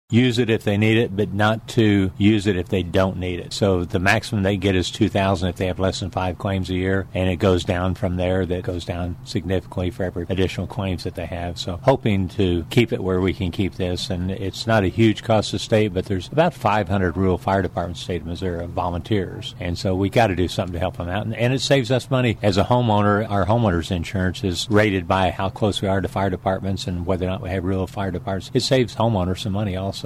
use it if they need it, but not to use it if they don't need it. So the maximum they get is $2,000 if they have less than 5 claims a year, and it goes down from there. That goes down significantly for every additional claims that they have. So hoping to keep it where we can keep this, and it's not a huge cost to the state, but there's about 500 rural fire departments in the state of Missouri, volunteers, and so we got to do something to help them out, and it saves us money as a homeowner. Our homeowners insurance is rated by how close we are to fire departments and whether or not we have rural fire departments. It saves homeowners some money also.